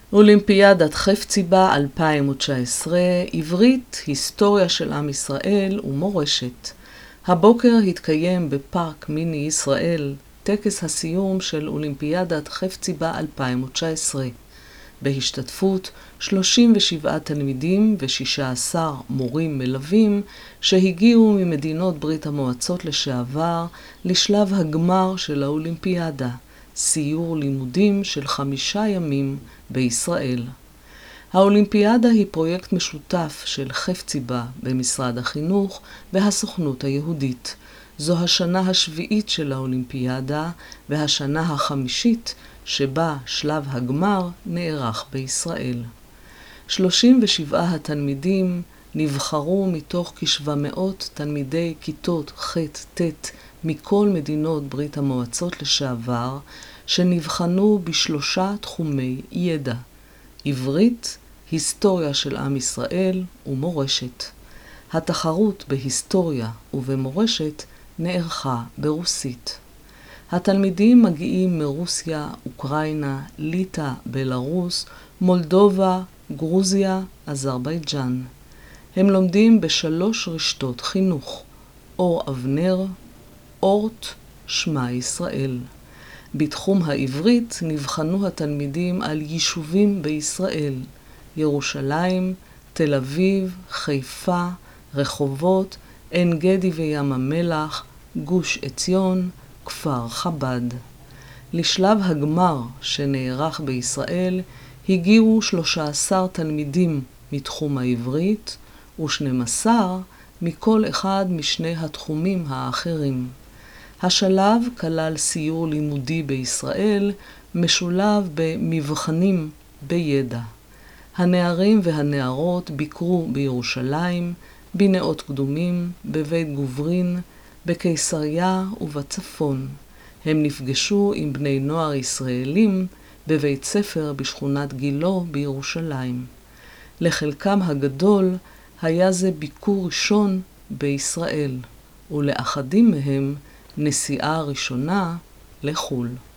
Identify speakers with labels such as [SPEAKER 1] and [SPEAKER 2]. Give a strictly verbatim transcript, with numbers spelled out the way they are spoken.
[SPEAKER 1] אולימפיאדת חפציבה אלפיים תשע עשרה, עברית, היסטוריה של עם ישראל ומורשת. הבוקר התקיים בפארק מיני ישראל טקס הסיום של אולימפיאדת חפציבה אלפיים תשע עשרה, בהשתתפות שלושים ושבעה תלמידים ו-שישה עשר מורים מלווים שהגיעו ממדינות ברית המועצות לשעבר לשלב הגמר של האולימפיאדה, סיור לימודים של חמישה ימים בישראל. האולימפיאדה היא פרויקט משותף של חפציבה במשרד החינוך והסוכנות היהודית. זו השנה השביעית של האולימפיאדה והשנה החמישית שבה שלב הגמר נערך בישראל. שלושים ושבעה התלמידים נבחרו מתוך כשבע מאות תלמידי כיתות ח'-ט' מכל מדינות ברית המועצות לשעבר, שנבחנו בשלושה תחומי ידע: עברית, היסטוריה של עם ישראל ומורשת. התחרות בהיסטוריה ובמורשת נערכה ברוסית. התלמידים מגיעים מרוסיה, אוקראינה, ליטא, בלרוס, מולדובה, גרוזיה, אזרבייג'אן. הם לומדים בשלוש רשתות חינוך: אור אבנר, אורט, שמע ישראל. בתחום העברית נבחנו התלמידים על יישובים בישראל: ירושלים, תל אביב, חיפה, רחובות, עין גדי וים המלח, גוש עציון, כפר חב"ד. לשלב הגמר שנערך בישראל הגיעו שלושה עשר תלמידים מתחום העברית ו-שנים עשר מכל אחד משני התחומים האחרים. השלב כלל סיור לימודי בישראל משולב במבחנים בידע. הנערים והנערות ביקרו בירושלים, בנאות קדומים, בבית גוברין, בקיסריה ובצפון. הם נפגשו עם בני נוער ישראלים בבית ספר בשכונת גילו בירושלים. לחלקם הגדול היה זה ביקור ראשון בישראל, ולאחדים מהם נסיעה ראשונה לחו"ל.